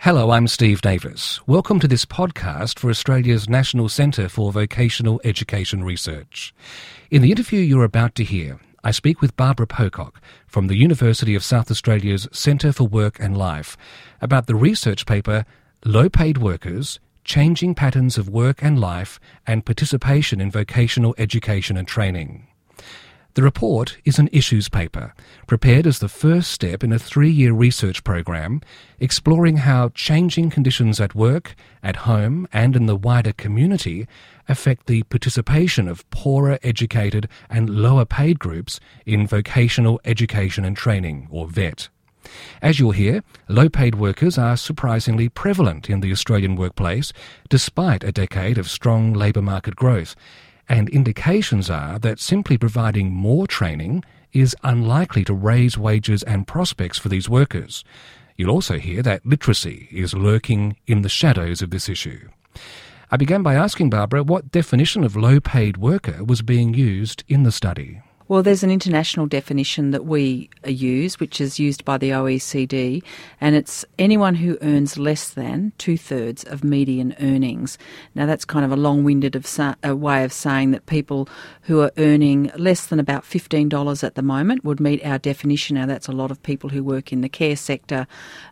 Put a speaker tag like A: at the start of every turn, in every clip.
A: Hello, I'm Steve Davis. Welcome to this podcast for Australia's National Centre for Vocational Education Research. In the interview you're about to hear, I speak with Barbara Pocock from the University of South Australia's Centre for Work and Life about the research paper Low-Paid Workers, Changing Patterns of Work and Life and Participation in Vocational Education and Training. The report is an issues paper, prepared as the first step in a 3-year research program exploring how changing conditions at work, at home and in the wider community affect the participation of poorer educated and lower paid groups in vocational education and training, or VET. As you'll hear, low-paid workers are surprisingly prevalent in the Australian workplace, despite a decade of strong labour market growth. And indications are that simply providing more training is unlikely to raise wages and prospects for these workers. You'll also hear that literacy is lurking in the shadows of this issue. I began by asking Barbara what definition of low-paid worker was being used in the study.
B: Well, there's an international definition that we use, which is used by the OECD, and it's anyone who earns less than 2/3 of median earnings. Now, that's kind of a long-winded way of saying that people who are earning less than about $15 at the moment would meet our definition. Now, that's a lot of people who work in the care sector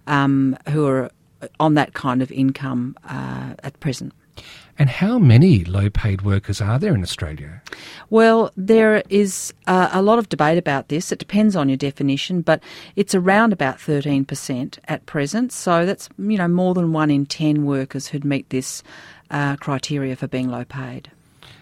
B: who are on that kind of income at present.
A: And how many low-paid workers are there in Australia?
B: Well, there is a lot of debate about this. It depends on your definition, but it's around about 13% at present. So that's, more than 1 in 10 workers who'd meet this criteria for being low-paid.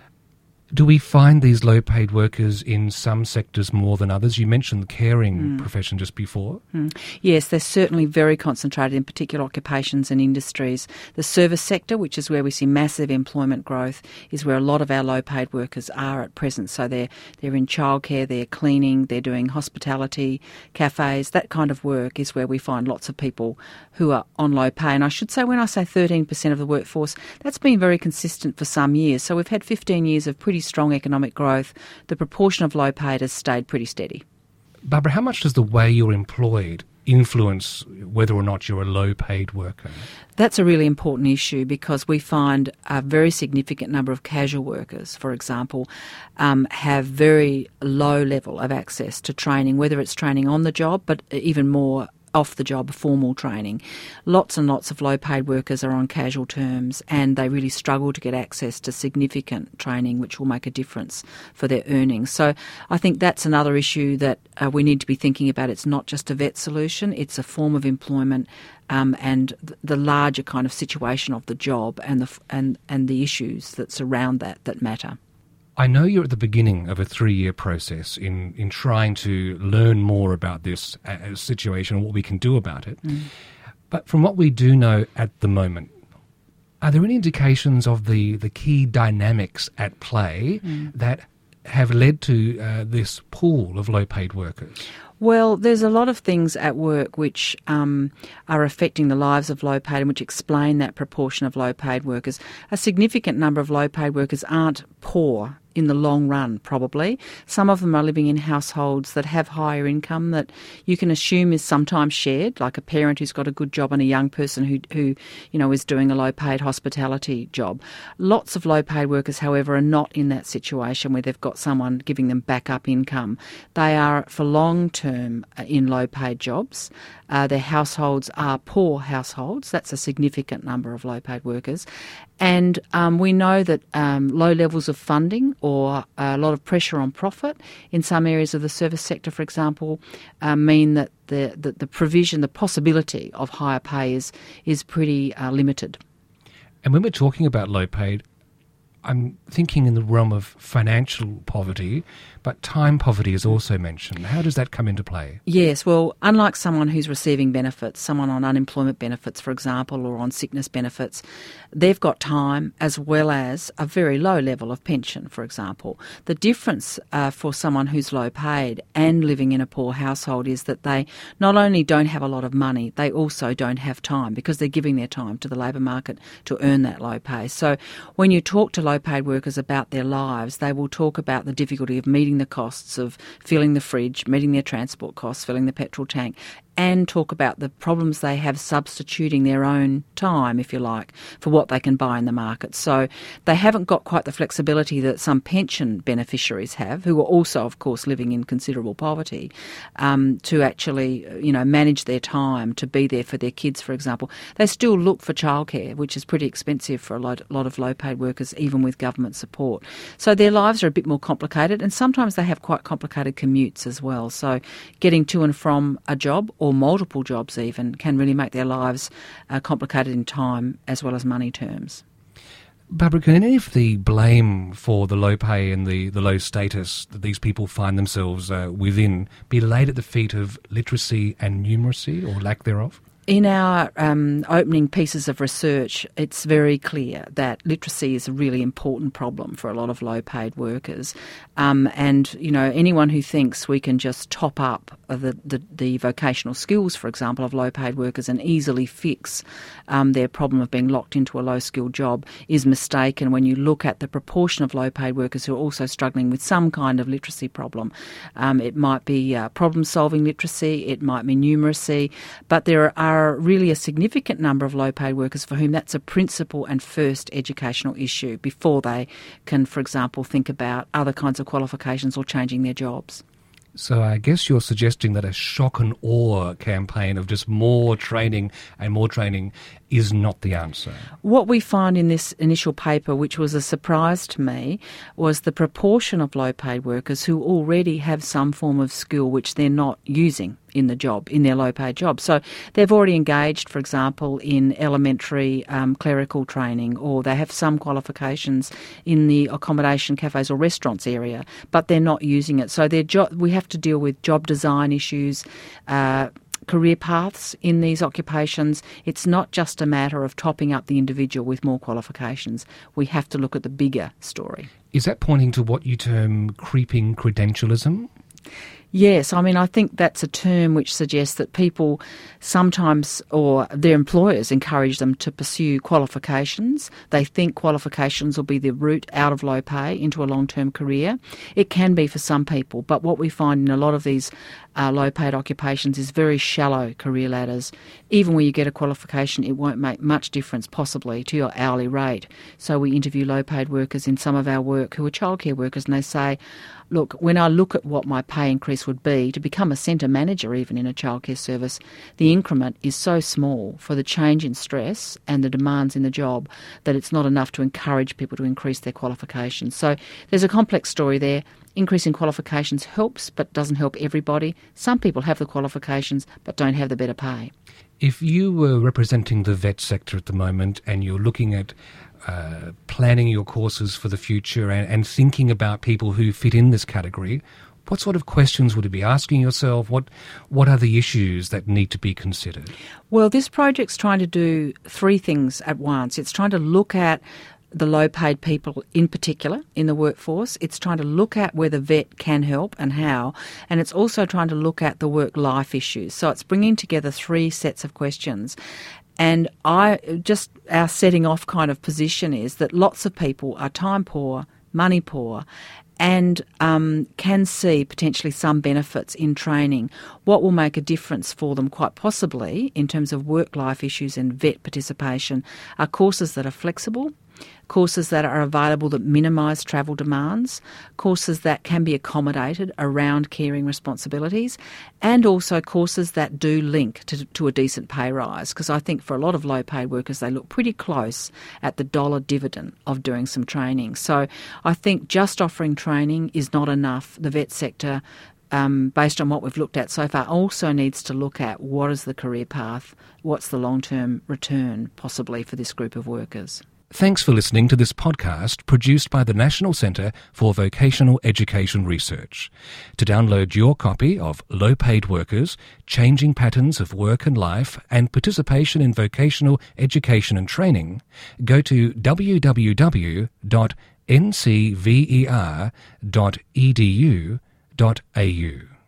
A: Do we find these low-paid workers in some sectors more than others? You mentioned the caring profession just before.
B: Yes, they're certainly very concentrated in particular occupations and industries. The service sector, which is where we see massive employment growth, is where a lot of our low-paid workers are at present. So they're in childcare, they're cleaning, they're doing hospitality, cafes. That kind of work is where we find lots of people who are on low pay. And I should say, when I say 13% of the workforce, that's been very consistent for some years. So we've had 15 years of pretty strong economic growth. The proportion of low paid has stayed pretty steady.
A: Barbara, how much does the way you're employed influence whether or not you're a low-paid worker?
B: That's a really important issue because we find a very significant number of casual workers, for example, have very low level of access to training, whether it's training on the job, but even more off-the-job formal training. Lots and lots of low-paid workers are on casual terms and they really struggle to get access to significant training which will make a difference for their earnings. So I think that's another issue that we need to be thinking about. It's not just a VET solution, it's a form of employment and the larger kind of situation of the job and the issues that surround that matter.
A: I know you're at the beginning of a 3-year process in trying to learn more about this situation and what we can do about it. But from what we do know at the moment, are there any indications of the key dynamics at play that have led to this pool of low-paid workers?
B: Well, there's a lot of things at work which are affecting the lives of low-paid and which explain that proportion of low-paid workers. A significant number of low-paid workers aren't poor in the long run, probably. Some of them are living in households that have higher income that you can assume is sometimes shared, like a parent who's got a good job and a young person who is doing a low-paid hospitality job. Lots of low-paid workers, however, are not in that situation where they've got someone giving them backup income. They are for long-term in low-paid jobs. Their households are poor households. That's a significant number of low-paid workers. And we know that low levels of funding or a lot of pressure on profit in some areas of the service sector, for example, mean that the provision, the possibility of higher pay is pretty limited.
A: And when we're talking about low paid, I'm thinking in the realm of financial poverty, but time poverty is also mentioned. How does that come into play?
B: Yes, well, unlike someone who's receiving benefits, someone on unemployment benefits, for example, or on sickness benefits, they've got time as well as a very low level of pension, for example. The difference for someone who's low paid and living in a poor household is that they not only don't have a lot of money, they also don't have time because they're giving their time to the labour market to earn that low pay. So when you talk to low paid workers about their lives, they will talk about the difficulty of meeting the costs of filling the fridge, meeting their transport costs, filling the petrol tank, and talk about the problems they have substituting their own time, if you like, for what they can buy in the market. So they haven't got quite the flexibility that some pension beneficiaries have, who are also, of course, living in considerable poverty, to actually, manage their time, to be there for their kids, for example. They still look for childcare, which is pretty expensive for a lot of low-paid workers, even with government support. So their lives are a bit more complicated, and sometimes they have quite complicated commutes as well. So getting to and from a job, or multiple jobs even, can really make their lives complicated in time as well as money terms.
A: Barbara, can any of the blame for the low pay and the low status that these people find themselves within be laid at the feet of literacy and numeracy, or lack thereof?
B: In our opening pieces of research, it's very clear that literacy is a really important problem for a lot of low-paid workers. Anyone who thinks we can just top up the vocational skills, for example, of low-paid workers and easily fix their problem of being locked into a low-skilled job is mistaken when you look at the proportion of low-paid workers who are also struggling with some kind of literacy problem. It might be problem-solving literacy, it might be numeracy, but there are really a significant number of low-paid workers for whom that's a principal and first educational issue before they can, for example, think about other kinds of qualifications or changing their jobs.
A: So I guess you're suggesting that a shock and awe campaign of just more training is not the answer.
B: What we find in this initial paper, which was a surprise to me, was the proportion of low-paid workers who already have some form of skill which they're not using in their low-paid job. So they've already engaged, for example, in elementary clerical training, or they have some qualifications in the accommodation, cafes or restaurants area, but they're not using it. So we have to deal with job design issues, career paths in these occupations. It's not just a matter of topping up the individual with more qualifications. We have to look at the bigger story.
A: Is that pointing to what you term creeping credentialism?
B: Yes, I think that's a term which suggests that people sometimes, or their employers, encourage them to pursue qualifications. They think qualifications will be the route out of low pay into a long-term career. It can be for some people, but what we find in a lot of these low-paid occupations is very shallow career ladders. Even when you get a qualification, it won't make much difference possibly to your hourly rate. So we interview low-paid workers in some of our work who are childcare workers, and they say, look, when I look at what my pay increase would be to become a centre manager even in a childcare service, the increment is so small for the change in stress and the demands in the job that it's not enough to encourage people to increase their qualifications. So there's a complex story there. Increasing qualifications helps, but doesn't help everybody. Some people have the qualifications but don't have the better pay.
A: If you were representing the vet sector at the moment and you're looking at planning your courses for the future and thinking about people who fit in this category, what sort of questions would you be asking yourself? What are the issues that need to be considered?
B: Well, this project's trying to do three things at once. It's trying to look at the low-paid people in particular in the workforce. It's trying to look at where the vet can help and how, and it's also trying to look at the work-life issues. So it's bringing together three sets of questions. And our setting off kind of position is that lots of people are time poor, money poor, and can see potentially some benefits in training. What will make a difference for them quite possibly in terms of work-life issues and vet participation are courses that are flexible, courses that are available that minimise travel demands, courses that can be accommodated around caring responsibilities, and also courses that do link to a decent pay rise. Because I think for a lot of low-paid workers, they look pretty close at the dollar dividend of doing some training. So I think just offering training is not enough. The vet sector, based on what we've looked at so far, also needs to look at what is the career path, what's the long-term return possibly for this group of workers.
A: Thanks for listening to this podcast produced by the National Centre for Vocational Education Research. To download your copy of Low Paid Workers, Changing Patterns of Work and Life and Participation in Vocational Education and Training, go to www.ncver.edu.au.